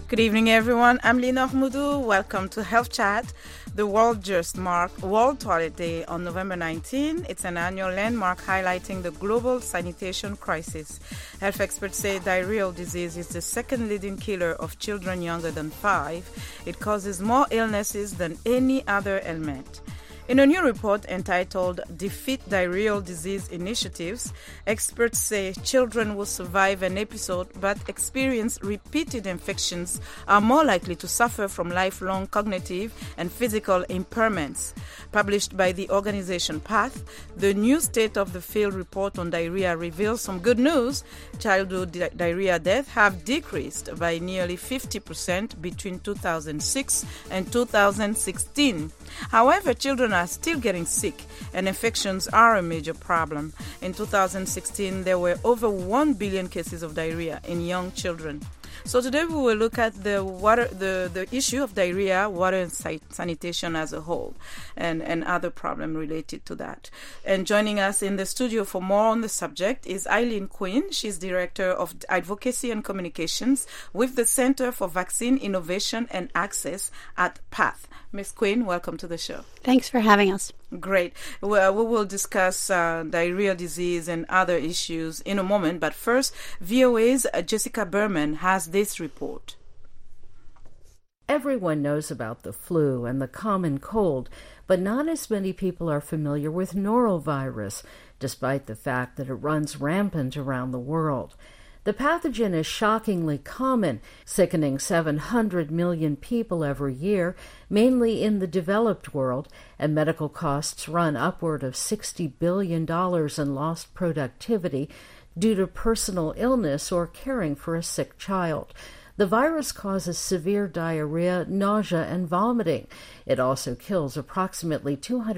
Good evening, everyone. I'm Lina Moudou. Welcome to Health Chat. The world just marked World Toilet Day on November 19. It's an annual landmark highlighting the global sanitation crisis. Health experts say diarrheal disease is the second leading killer of children younger than 5. It causes more illnesses than any other ailment. In a new report entitled Defeat Diarrheal Disease Initiatives, experts say children will survive an episode but experience repeated infections are more likely to suffer from lifelong cognitive and physical impairments. Published by the organization PATH, the new State of the Field report on diarrhea reveals some good news. Childhood diarrhea deaths have decreased by nearly 50% between 2006 and 2016. However, children are still getting sick, and infections are a major problem. In 2016, there were over 1 billion cases of diarrhea in young children. So today we will look at the issue of diarrhea, water and sanitation as a whole, and other problems related to that. And joining us in the studio for more on the subject is Eileen Quinn. She's Director of Advocacy and Communications with the Center for Vaccine Innovation and Access at PATH. Ms. Quinn, welcome to the show. Thanks for having us. Great. Well, we will discuss diarrheal disease and other issues in a moment, but first, VOA's Jessica Berman has this report. Everyone knows about the flu and the common cold, but not as many people are familiar with norovirus, despite the fact that it runs rampant around the world. The pathogen is shockingly common, sickening 700 million people every year, mainly in the developed world, and medical costs run upward of $60 billion in lost productivity due to personal illness or caring for a sick child. The virus causes severe diarrhea, nausea, and vomiting. It also kills approximately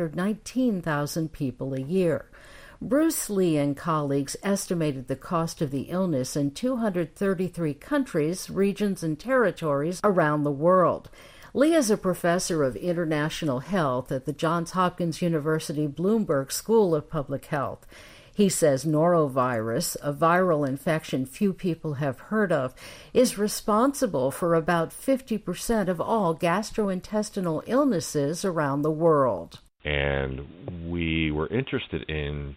219,000 people a year. Bruce Lee and colleagues estimated the cost of the illness in 233 countries, regions, and territories around the world. Lee is a professor of international health at the Johns Hopkins University Bloomberg School of Public Health. He says norovirus, a viral infection few people have heard of, is responsible for about 50% of all gastrointestinal illnesses around the world. And we were interested in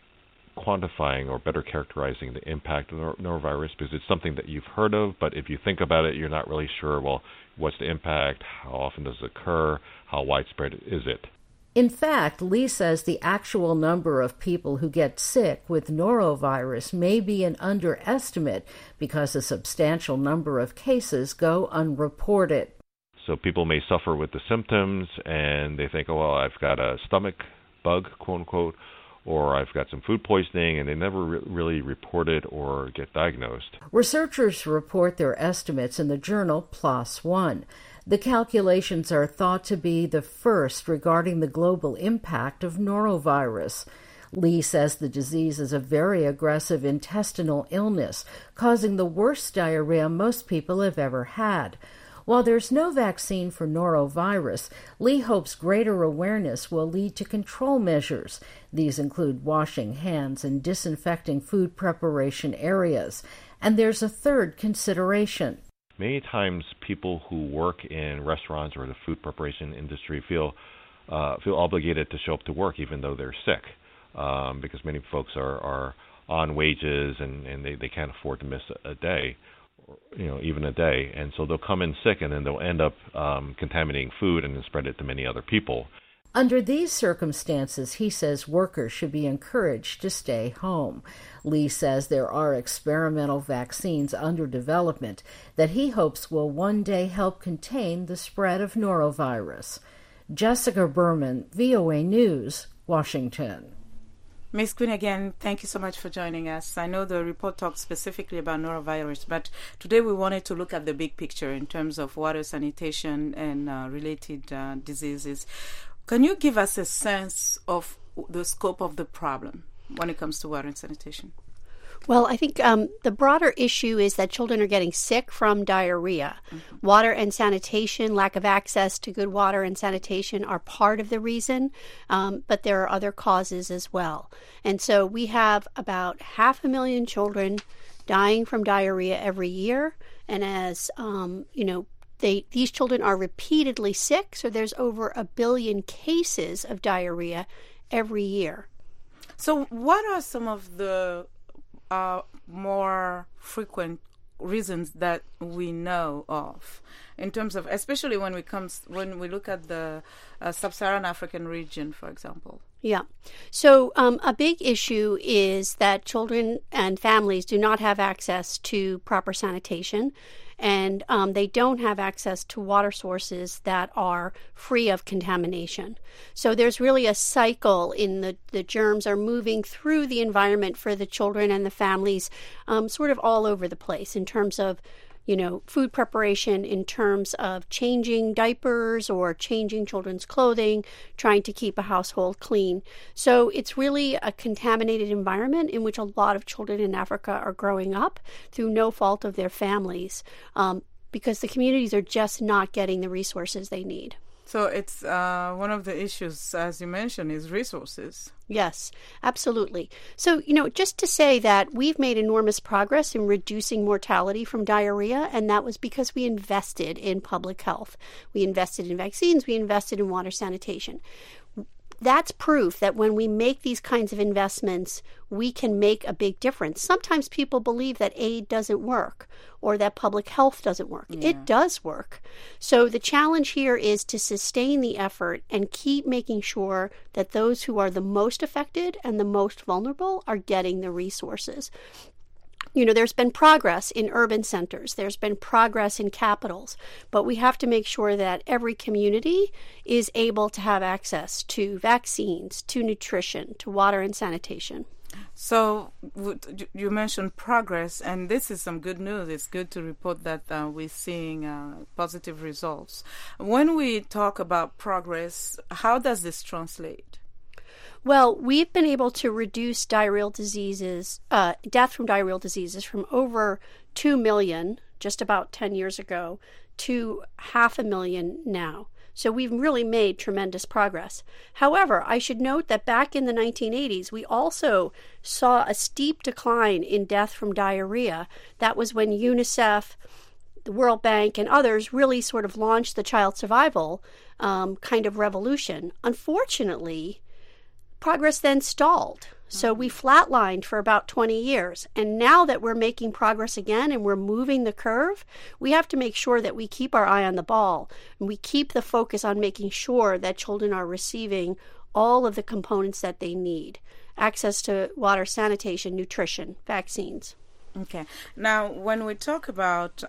quantifying or better characterizing the impact of norovirus because it's something that you've heard of, but if you think about it, you're not really sure, well, what's the impact, how often does it occur, how widespread is it? In fact, Lee says the actual number of people who get sick with norovirus may be an underestimate because a substantial number of cases go unreported. So people may suffer with the symptoms and they think, oh, well, I've got a stomach bug, quote unquote, or I've got some food poisoning, and they never really report it or get diagnosed. Researchers report their estimates in the journal PLOS One. The calculations are thought to be the first regarding the global impact of norovirus. Lee says the disease is a very aggressive intestinal illness, causing the worst diarrhea most people have ever had. While there's no vaccine for norovirus, Lee hopes greater awareness will lead to control measures. These include washing hands and disinfecting food preparation areas. And there's a third consideration. Many times people who work in restaurants or the food preparation industry feel obligated to show up to work even though they're sick, because many folks are on wages and they can't afford to miss a day. Even a day, and so they'll come in sick and then they'll end up contaminating food and then spread it to many other people. Under these circumstances, he says workers should be encouraged to stay home. Lee says there are experimental vaccines under development that he hopes will one day help contain the spread of norovirus. Jessica Berman, VOA News, Washington. Ms. Quinn, again, thank you so much for joining us. I know the report talks specifically about norovirus, but today we wanted to look at the big picture in terms of water sanitation and related diseases. Can you give us a sense of the scope of the problem when it comes to water and sanitation? Well, I think the broader issue is that children are getting sick from diarrhea. Mm-hmm. Water and sanitation, lack of access to good water and sanitation are part of the reason, but there are other causes as well. And so we have about 500,000 children dying from diarrhea every year. And as, these children are repeatedly sick, so there's over 1 billion cases of diarrhea every year. So what are some of the more frequent reasons that we know of in terms of, especially when we look at the sub-Saharan African region, for example? Yeah. So a big issue is that children and families do not have access to proper sanitation, and they don't have access to water sources that are free of contamination. So there's really a cycle in the germs are moving through the environment for the children and the families sort of all over the place in terms of food preparation, in terms of changing diapers or changing children's clothing, trying to keep a household clean. So it's really a contaminated environment in which a lot of children in Africa are growing up through no fault of their families, because the communities are just not getting the resources they need. So it's one of the issues, as you mentioned, is resources. Yes, absolutely. So, just to say that we've made enormous progress in reducing mortality from diarrhea, and that was because we invested in public health. We invested in vaccines, we invested in water sanitation. That's proof that when we make these kinds of investments, we can make a big difference. Sometimes people believe that aid doesn't work or that public health doesn't work. Yeah. It does work. So the challenge here is to sustain the effort and keep making sure that those who are the most affected and the most vulnerable are getting the resources. There's been progress in urban centers. There's been progress in capitals. But we have to make sure that every community is able to have access to vaccines, to nutrition, to water and sanitation. So you mentioned progress, and this is some good news. It's good to report that we're seeing positive results. When we talk about progress, how does this translate? Well, we've been able to reduce diarrheal diseases, death from diarrheal diseases from over 2 million, just about 10 years ago, to 500,000 now. So we've really made tremendous progress. However, I should note that back in the 1980s, we also saw a steep decline in death from diarrhea. That was when UNICEF, the World Bank, and others really sort of launched the child survival kind of revolution. Unfortunately, progress then stalled. So we flatlined for about 20 years. And now that we're making progress again and we're moving the curve, we have to make sure that we keep our eye on the ball and we keep the focus on making sure that children are receiving all of the components that they need. Access to water, sanitation, nutrition, vaccines. Okay. Now, when we talk about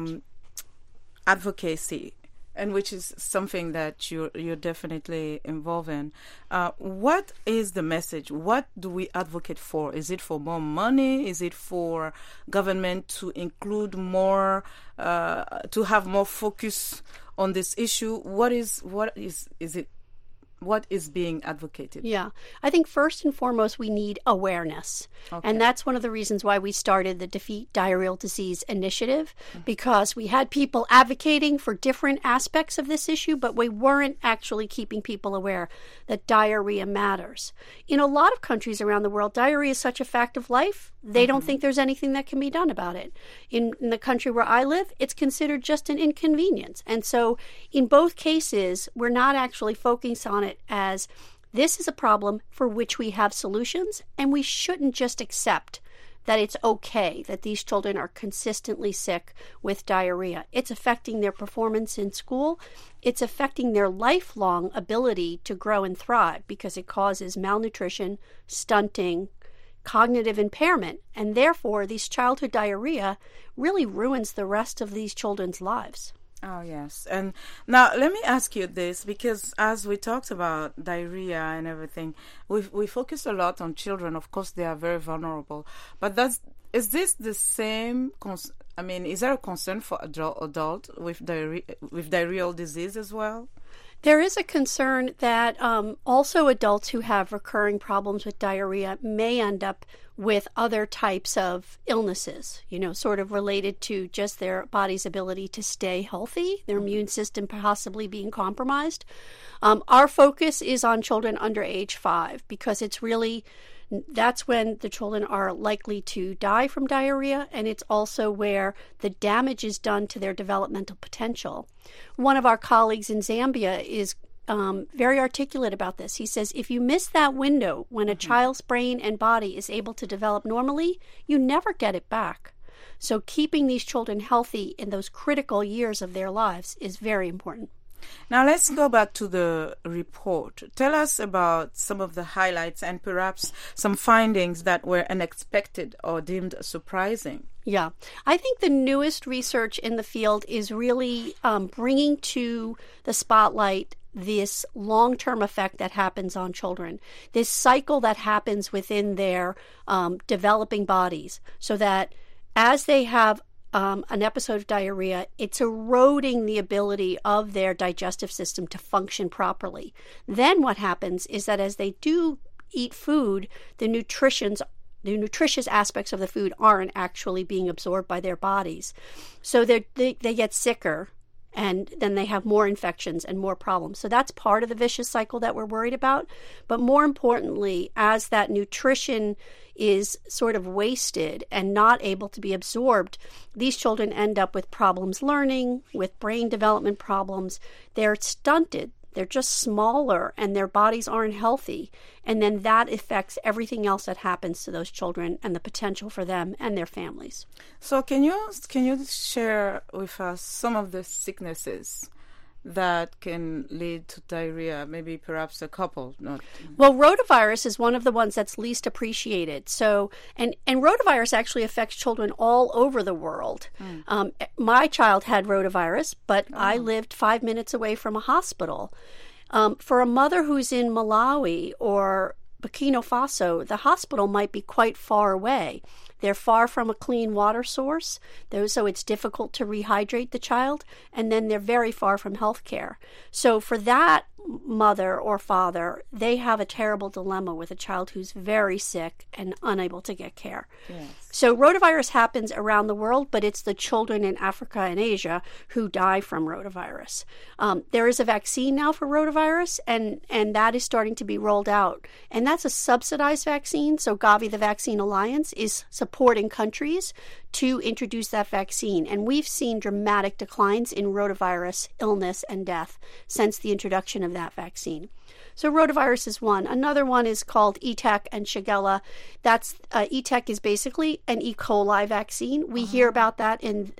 advocacy, and which is something that you're definitely involved in. What is the message? What do we advocate for? Is it for more money? Is it for government to include more, to have more focus on this issue? What is it? What is being advocated? Yeah, I think first and foremost, we need awareness. Okay. And that's one of the reasons why we started the Defeat Diarrheal Disease Initiative, because we had people advocating for different aspects of this issue, but we weren't actually keeping people aware that diarrhea matters. In a lot of countries around the world, diarrhea is such a fact of life, they don't think there's anything that can be done about it. In the country where I live, it's considered just an inconvenience. And so in both cases, we're not actually focused on it as this is a problem for which we have solutions, and we shouldn't just accept that it's okay that these children are consistently sick with diarrhea. It's affecting their performance in school. It's affecting their lifelong ability to grow and thrive because it causes malnutrition, stunting, cognitive impairment, and therefore these childhood diarrhea really ruins the rest of these children's lives. Oh, yes. And now let me ask you this, because as we talked about diarrhea and everything, we focus a lot on children. Of course, they are very vulnerable. But is this the same? Is there a concern for adult with diarrheal disease as well? There is a concern that also adults who have recurring problems with diarrhea may end up with other types of illnesses, sort of related to just their body's ability to stay healthy, their immune system possibly being compromised. Our focus is on children under age 5 because it's really That's when the children are likely to die from diarrhea, and it's also where the damage is done to their developmental potential. One of our colleagues in Zambia is very articulate about this. He says, if you miss that window when a child's brain and body is able to develop normally, you never get it back. So keeping these children healthy in those critical years of their lives is very important. Now let's go back to the report. Tell us about some of the highlights and perhaps some findings that were unexpected or deemed surprising. Yeah, I think the newest research in the field is really bringing to the spotlight this long-term effect that happens on children, this cycle that happens within their developing bodies, so that as they have an episode of diarrhea, it's eroding the ability of their digestive system to function properly. Then what happens is that as they do eat food, the nutritious aspects of the food aren't actually being absorbed by their bodies. So they get sicker, and then they have more infections and more problems. So that's part of the vicious cycle that we're worried about. But more importantly, as that nutrition is sort of wasted and not able to be absorbed, these children end up with problems learning, with brain development problems. They're stunted. They're just smaller, and their bodies aren't healthy. And then that affects everything else that happens to those children and the potential for them and their families. So can you share with us some of the sicknesses that can lead to diarrhea? Maybe perhaps a couple. Well, rotavirus is one of the ones that's least appreciated. So, and rotavirus actually affects children all over the world. My child had rotavirus, but I lived 5 minutes away from a hospital. For a mother who's in Malawi or Burkina Faso, the hospital might be quite far away. They're far from a clean water source, so it's difficult to rehydrate the child, and then they're very far from health care. So for that mother or father, they have a terrible dilemma with a child who's very sick and unable to get care. Yes. So rotavirus happens around the world, but it's the children in Africa and Asia who die from rotavirus. There is a vaccine now for rotavirus, and that is starting to be rolled out. And that's a subsidized vaccine. So Gavi, the Vaccine Alliance, is supporting countries to introduce that vaccine. And we've seen dramatic declines in rotavirus illness and death since the introduction of that vaccine. So rotavirus is one. Another one is called ETEC and Shigella. That's ETEC is basically an E. coli vaccine. We hear about that in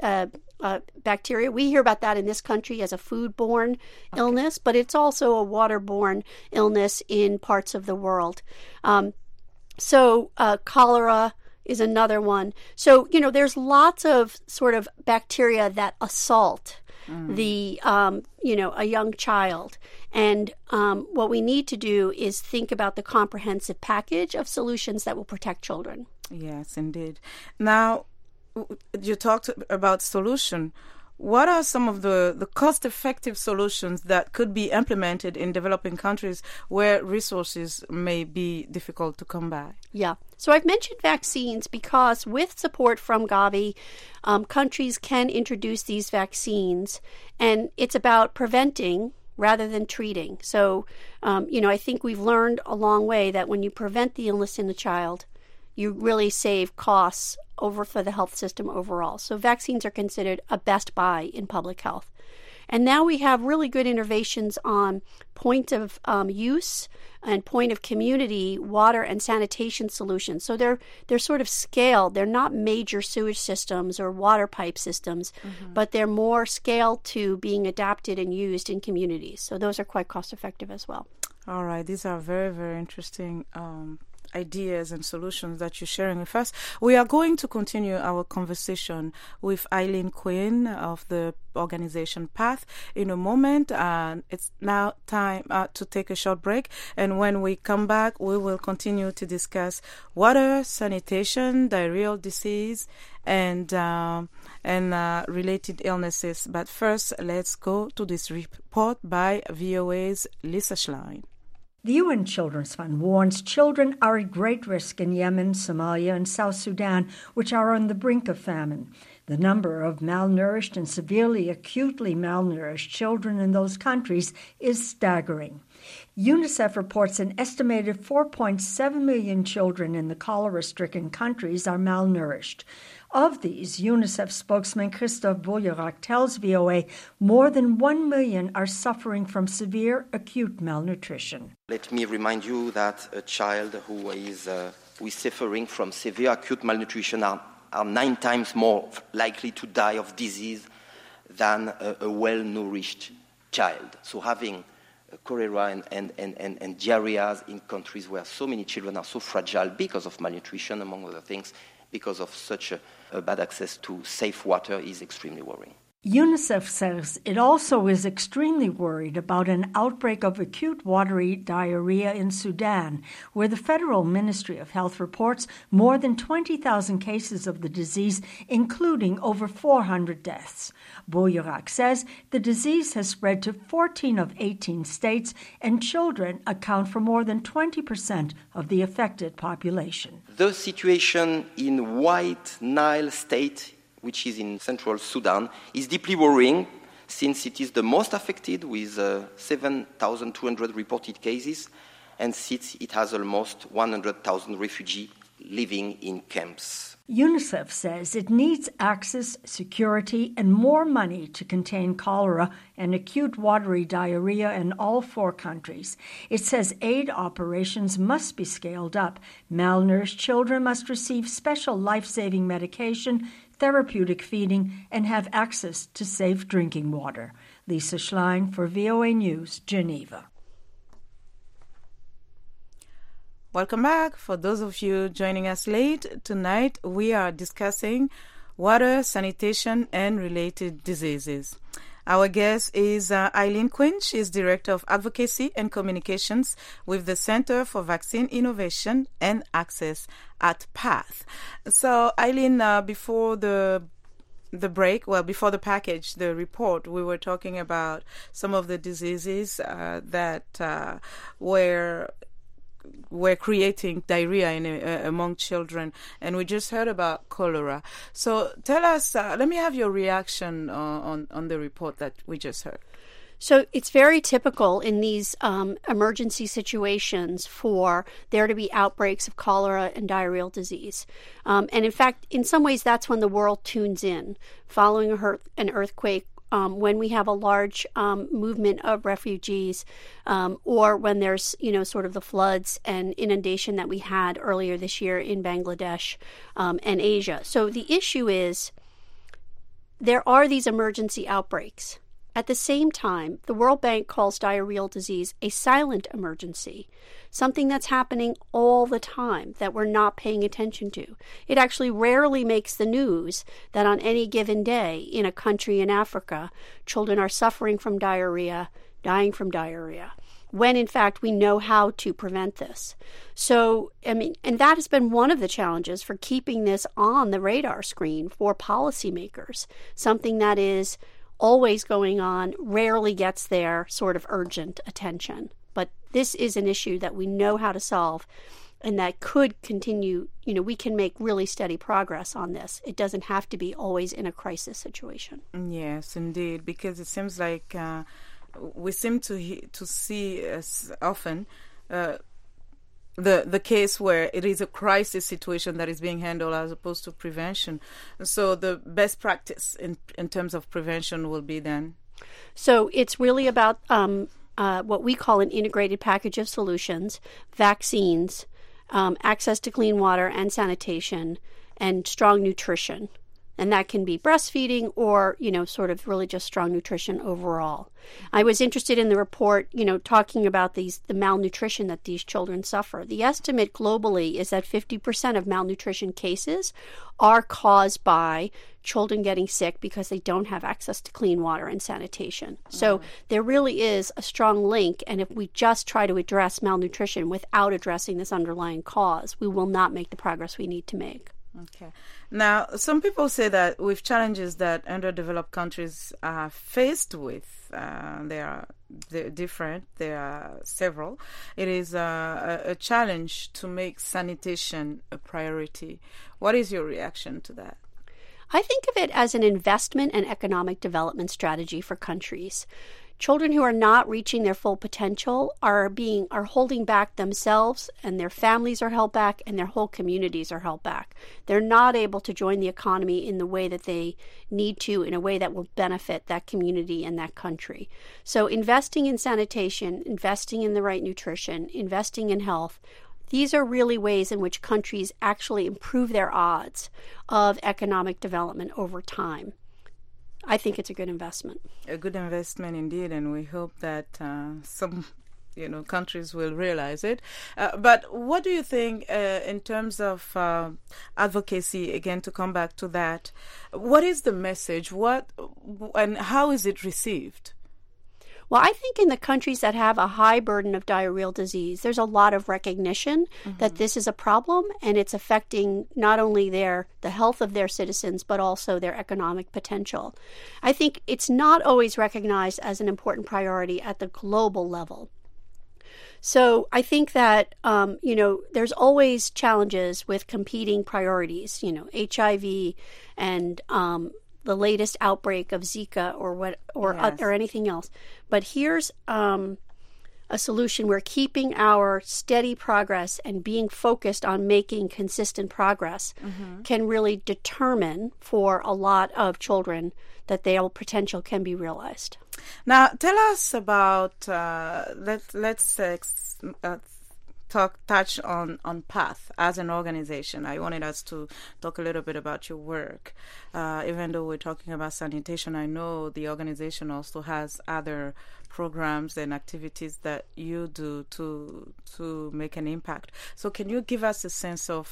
bacteria. We hear about that in this country as a foodborne illness, but it's also a waterborne illness in parts of the world. So cholera is another one. So, there's lots of sort of bacteria that assault the, a young child. And what we need to do is think about the comprehensive package of solutions that will protect children. Yes, indeed. Now, you talked about solution. What are some of the cost-effective solutions that could be implemented in developing countries where resources may be difficult to come by? Yeah. So I've mentioned vaccines because with support from Gavi, countries can introduce these vaccines, and it's about preventing rather than treating. So, I think we've learned a long way that when you prevent the illness in a child, you really save costs over for the health system overall. So vaccines are considered a best buy in public health. And now we have really good innovations on point of use and point of community water and sanitation solutions. So they're sort of scaled. They're not major sewage systems or water pipe systems, but they're more scaled to being adapted and used in communities. So those are quite cost effective as well. All right. These are very, very interesting ideas and solutions that you're sharing with us. We are going to continue our conversation with Eileen Quinn of the organization PATH in a moment. It's now time to take a short break, and when we come back, we will continue to discuss water, sanitation, diarrheal disease, and related illnesses. But first, let's go to this report by VOA's Lisa Schlein. The UN Children's Fund warns children are at great risk in Yemen, Somalia, and South Sudan, which are on the brink of famine. The number of malnourished and severely acutely malnourished children in those countries is staggering. UNICEF reports an estimated 4.7 million children in the cholera-stricken countries are malnourished. Of these, UNICEF spokesman Christophe Bouillerac tells VOA more than 1 million are suffering from severe acute malnutrition. Let me remind you that a child who is suffering from severe acute malnutrition are 9 times more likely to die of disease than a well-nourished child. So having cholera and diarrhea in countries where so many children are so fragile because of malnutrition, among other things, because of such a bad access to safe water is extremely worrying. UNICEF says it also is extremely worried about an outbreak of acute watery diarrhea in Sudan, where the Federal Ministry of Health reports more than 20,000 cases of the disease, including over 400 deaths. Bouillerac says the disease has spread to 14 of 18 states, and children account for more than 20% of the affected population. The situation in White Nile State, which is in central Sudan, is deeply worrying since it is the most affected with 7,200 reported cases and since it has almost 100,000 refugees living in camps. UNICEF says it needs access, security, and more money to contain cholera and acute watery diarrhea in all 4 countries. It says aid operations must be scaled up. Malnourished children must receive special life-saving medication, therapeutic feeding, and have access to safe drinking water. Lisa Schlein for VOA News, Geneva. Welcome back. For those of you joining us late, tonight we are discussing water, sanitation, and related diseases. Our guest is Eileen Quinn. She is Director of Advocacy and Communications with the Center for Vaccine Innovation and Access at PATH. So, Eileen, before the package, the report, we were talking about some of the diseases that were creating diarrhea among children, and we just heard about cholera. So tell us, let me have your reaction on the report that we just heard. So it's very typical in these emergency situations for there to be outbreaks of cholera and diarrheal disease. And in fact, in some ways, that's when the world tunes in, following an earthquake, when we have a large movement of refugees, or when there's, sort of the floods and inundation that we had earlier this year in Bangladesh and Asia. So the issue is there are these emergency outbreaks. At the same time, the World Bank calls diarrheal disease a silent emergency, something that's happening all the time that we're not paying attention to. It actually rarely makes the news that on any given day in a country in Africa, children are suffering from diarrhea, dying from diarrhea, when in fact we know how to prevent this. So, and that has been one of the challenges for keeping this on the radar screen for policymakers, something that is always going on, rarely gets their sort of urgent attention. But this is an issue that we know how to solve and that could continue. We can make really steady progress on this. It doesn't have to be always in a crisis situation. Yes, indeed, because it seems like we seem to see as often the case where it is a crisis situation that is being handled as opposed to prevention. So the best practice in terms of prevention will be then? So it's really about what we call an integrated package of solutions: vaccines, access to clean water and sanitation, and strong nutrition. And that can be breastfeeding or, sort of really just strong nutrition overall. I was interested in the report, talking about the malnutrition that these children suffer. The estimate globally is that 50% of malnutrition cases are caused by children getting sick because they don't have access to clean water and sanitation. So there really is a strong link. And if we just try to address malnutrition without addressing this underlying cause, we will not make the progress we need to make. Okay. Now, some people say that with challenges that underdeveloped countries are faced with, they're different. There are several. It is a challenge to make sanitation a priority. What is your reaction to that? I think of it as an investment and economic development strategy for countries. Children who are not reaching their full potential are holding back themselves, and their families are held back, and their whole communities are held back. They're not able to join the economy in the way that they need to, in a way that will benefit that community and that country. So investing in sanitation, investing in the right nutrition, investing in health, these are really ways in which countries actually improve their odds of economic development over time. I think it's a good investment. A good investment indeed, and we hope that some countries will realize it. But what do you think in terms of advocacy, again, to come back to that, what is the message? And how is it received? Well, I think in the countries that have a high burden of diarrheal disease, there's a lot of recognition that this is a problem, and it's affecting not only the health of their citizens, but also their economic potential. I think it's not always recognized as an important priority at the global level. So I think that, there's always challenges with competing priorities, HIV and the latest outbreak of Zika or anything else. But here's a solution where keeping our steady progress and being focused on making consistent progress can really determine for a lot of children that their potential can be realized. Now, tell us about, let's touch on PATH as an organization. I wanted us to talk a little bit about your work. Even though we're talking about sanitation, I know the organization also has other programs and activities that you do to make an impact. So can you give us a sense of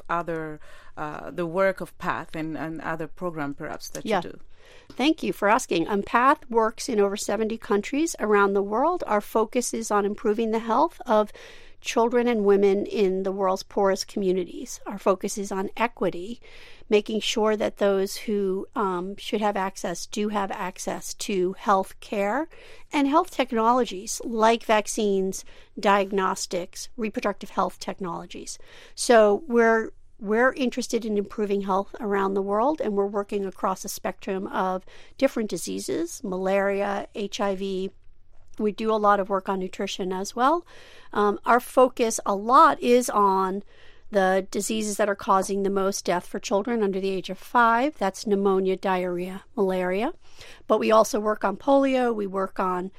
the work of PATH and other program perhaps that you do? Thank you for asking. PATH works in over 70 countries around the world. Our focus is on improving the health of children and women in the world's poorest communities. Our focus is on equity, making sure that those who should have access do have access to health care and health technologies like vaccines, diagnostics, reproductive health technologies. So we're interested in improving health around the world, and we're working across a spectrum of different diseases, malaria, HIV. We do a lot of work on nutrition as well. Our focus a lot is on the diseases that are causing the most death for children under the age of 5. That's pneumonia, diarrhea, malaria. But we also work on polio. We work on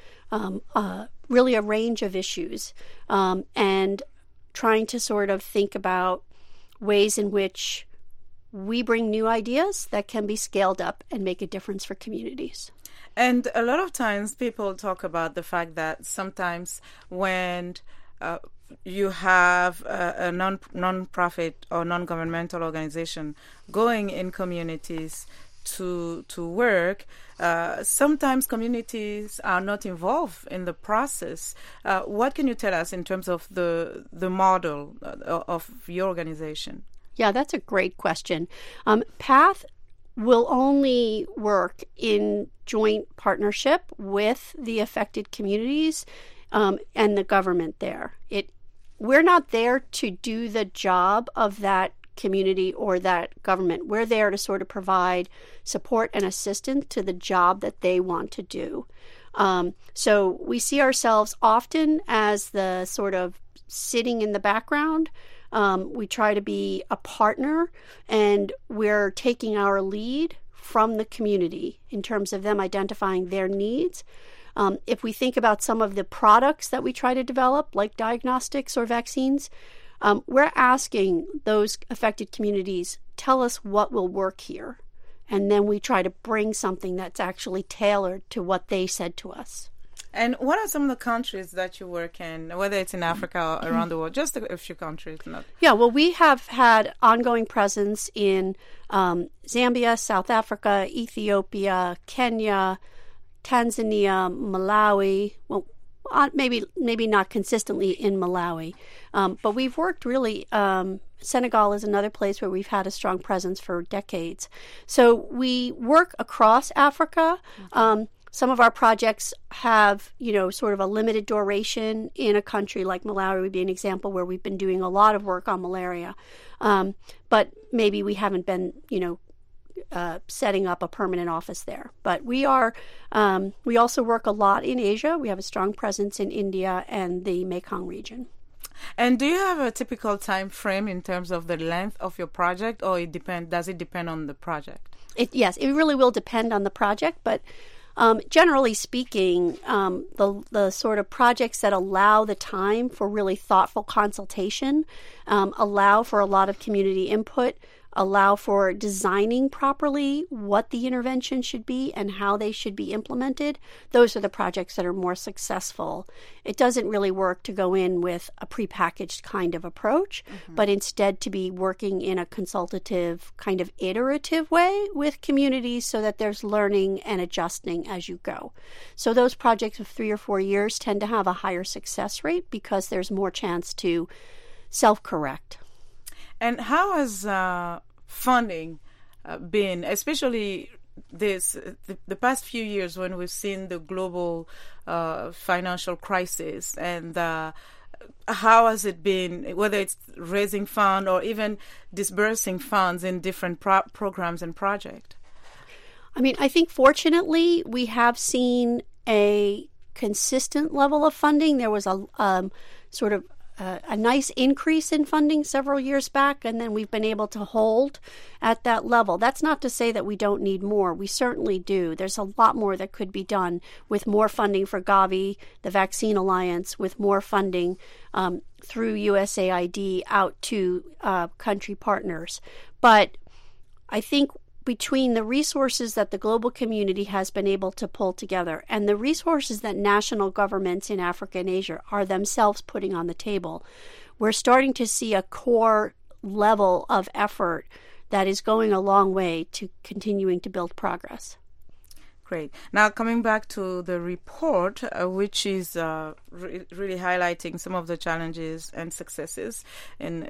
really a range of issues and trying to sort of think about ways in which we bring new ideas that can be scaled up and make a difference for communities. And a lot of times people talk about the fact that sometimes when you have a non-profit or non-governmental organization going in communities to work, sometimes communities are not involved in the process. What can you tell us in terms of the model of your organization? Yeah, that's a great question. PATH will only work in joint partnership with the affected communities and the government there. We're not there to do the job of that community or that government. We're there to sort of provide support and assistance to the job that they want to do. So we see ourselves often as the sort of sitting in the background. We try to be a partner, and we're taking our lead from the community in terms of them identifying their needs. If we think about some of the products that we try to develop, like diagnostics or vaccines, we're asking those affected communities, tell us what will work here. And then we try to bring something that's actually tailored to what they said to us. And what are some of the countries that you work in, whether it's in Africa or around the world? Just a few countries. Yeah, well, we have had ongoing presence in Zambia, South Africa, Ethiopia, Kenya, Tanzania, Malawi. Well, maybe not consistently in Malawi, but we've worked really. Senegal is another place where we've had a strong presence for decades. So we work across Africa. Some of our projects have, sort of a limited duration in a country like Malawi would be an example where we've been doing a lot of work on malaria. But maybe we haven't been, setting up a permanent office there. But we also work a lot in Asia. We have a strong presence in India and the Mekong region. And do you have a typical time frame in terms of the length of your project, or does it depend on the project? Yes, it really will depend on the project, but generally speaking, the sort of projects that allow the time for really thoughtful consultation, allow for a lot of community input, allow for designing properly what the intervention should be and how they should be implemented, those are the projects that are more successful. It doesn't really work to go in with a prepackaged kind of approach, but instead to be working in a consultative, kind of iterative way with communities so that there's learning and adjusting as you go. So those projects of 3 or 4 years tend to have a higher success rate because there's more chance to self-correct. And how has funding been, especially the past few years when we've seen the global financial crisis, and how has it been, whether it's raising funds or even disbursing funds in different programs and projects? I mean, I think fortunately we have seen a consistent level of funding. There was a sort of a nice increase in funding several years back, and then we've been able to hold at that level. That's not to say that we don't need more. We certainly do. There's a lot more that could be done with more funding for Gavi, the Vaccine Alliance, with more funding through USAID out to country partners. But I think between the resources that the global community has been able to pull together and the resources that national governments in Africa and Asia are themselves putting on the table, we're starting to see a core level of effort that is going a long way to continuing to build progress. Great. Now, coming back to the report, which is really highlighting some of the challenges and successes in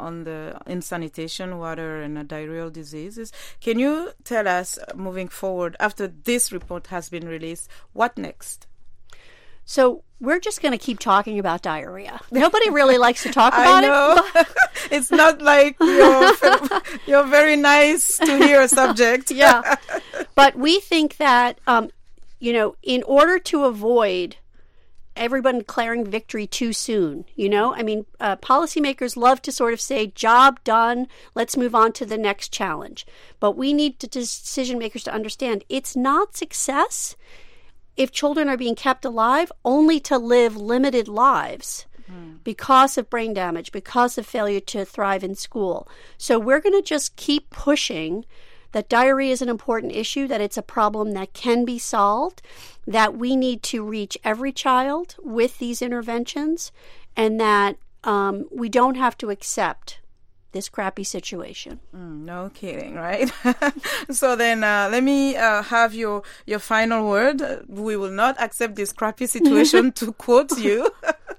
sanitation, water, and diarrheal diseases. Can you tell us, moving forward, after this report has been released, what next? So we're just going to keep talking about diarrhea. Nobody really likes to talk about it. It's not like you're very nice to hear a subject. Yeah. But we think that, in order to avoid everyone declaring victory too soon, policymakers love to sort of say, job done, let's move on to the next challenge. But we need decision makers to understand it's not success if children are being kept alive only to live limited lives because of brain damage, because of failure to thrive in school. So we're going to just keep pushing that diarrhea is an important issue, that it's a problem that can be solved, that we need to reach every child with these interventions, and that we don't have to accept this crappy situation. No kidding, right? So then let me have your final word. We will not accept this crappy situation, to quote you.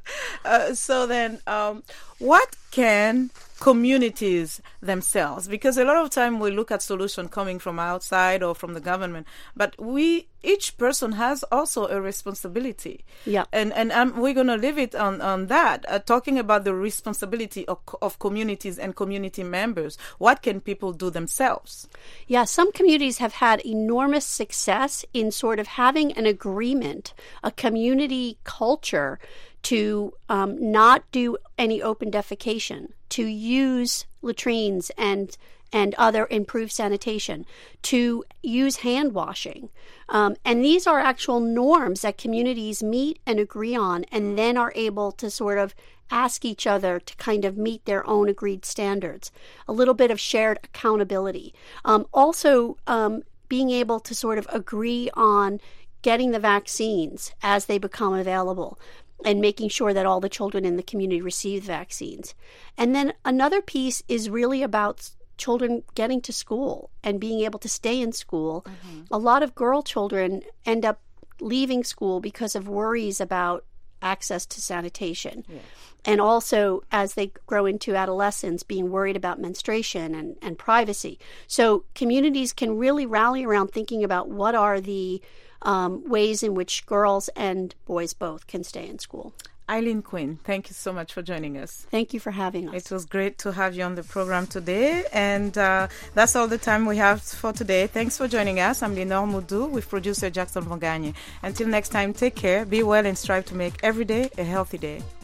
So then what can communities themselves, because a lot of time we look at solution coming from outside or from the government, but each person has also a responsibility. Yeah. And we're going to leave it on that, talking about the responsibility of communities and community members. What can people do themselves? Yeah, some communities have had enormous success in sort of having an agreement, a community culture to not do any open defecation, to use latrines and other improved sanitation, to use hand washing. And these are actual norms that communities meet and agree on, and then are able to sort of ask each other to kind of meet their own agreed standards. A little bit of shared accountability. Also, being able to sort of agree on getting the vaccines as they become available, and making sure that all the children in the community receive vaccines. And then another piece is really about children getting to school and being able to stay in school. Mm-hmm. A lot of girl children end up leaving school because of worries about access to sanitation. Yeah. And also, as they grow into adolescence, being worried about menstruation and privacy. So communities can really rally around thinking about what are the ways in which girls and boys both can stay in school. Eileen Quinn, thank you so much for joining us. Thank you for having us. It was great to have you on the program today. And that's all the time we have for today. Thanks for joining us. I'm Lenore Moudou with producer Jackson Vonganye. Until next time, take care, be well, and strive to make every day a healthy day.